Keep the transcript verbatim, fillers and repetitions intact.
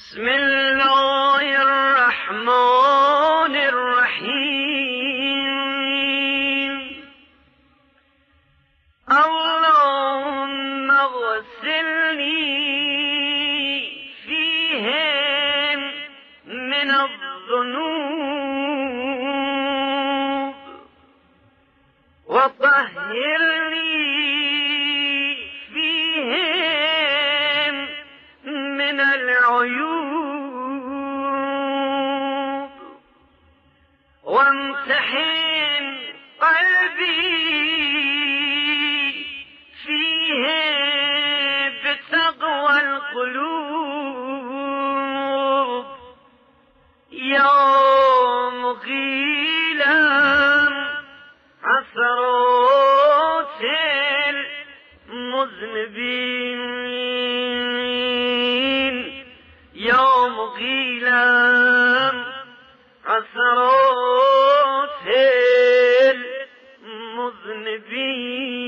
بسم الله الرحمن الرحيم. اللهم اغسلني فيهم من الذنوب وطهرني فيهم من العيوب وامتحن قلبي فيه بتقوى القلوب يا مقيلا عثرات المذنبين يا مقيلا عثرات المذنبين.